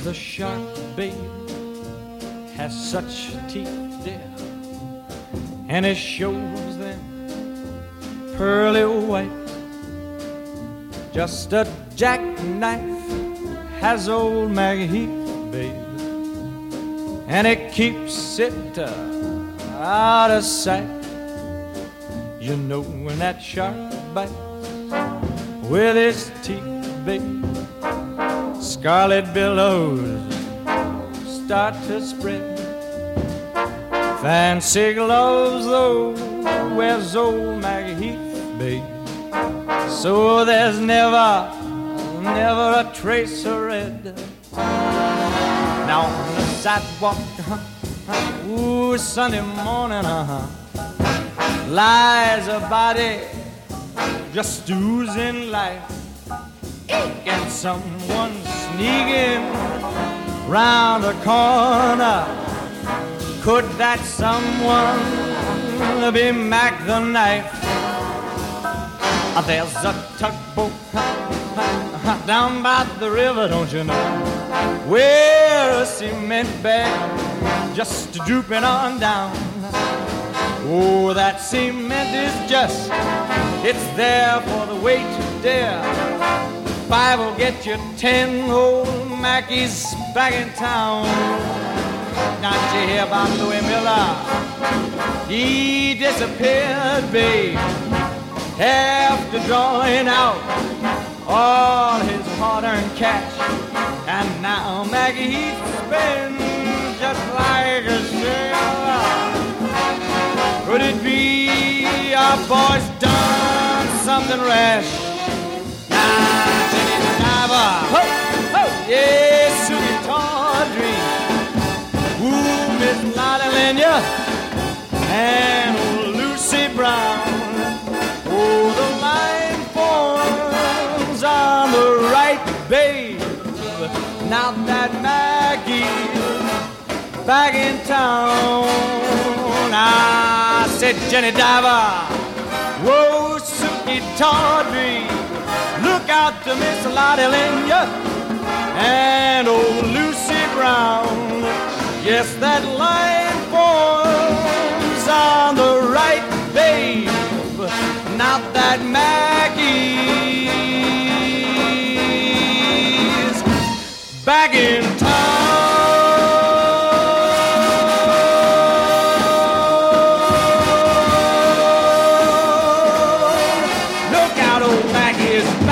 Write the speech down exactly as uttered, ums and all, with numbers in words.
the shark, babe, has such teeth, dear, and it shows them pearly white. Just a jackknife has old Maggie Heath, babe, and it keeps it uh, out of sight. You know when that shark bites with his teeth, babe, scarlet billows start to spread. Fancy gloves, though, wears old Maggie Heath, babe, so there's never, never a trace of red. Now on the sidewalk, uh-huh, ooh, Sunday morning, uh-huh, lies a body just oozing life, and someone sneaking round the corner. Could that someone be Mac the Knife? There's a tugboat down by the river, don't you know, where a cement bag just drooping on down. Oh, that cement is just, it's there for the weight to dare. Five will get you ten old Mackies back in town. Don't you hear about Louis Miller? He disappeared, babe, after drawing out all his hard-earned cash. And now Maggie Heath spins just like a sailor. Could it be our boy's done something rash? Now Jenny the Diver, ho, ho, yes, Susie Tawdry, ooh, Miss Lottie Lenya, and old Lucy Brown. Oh, the line forms on the right, babe. Now that Maggie's back in town, I said, Jenny Diver, whoa, Suki Tawdry, look out to Miss Lottie Lenya and old Lucy Brown. Yes, that line forms on the right, babe. Now that Maggie's back in town. Look out, old Maggie is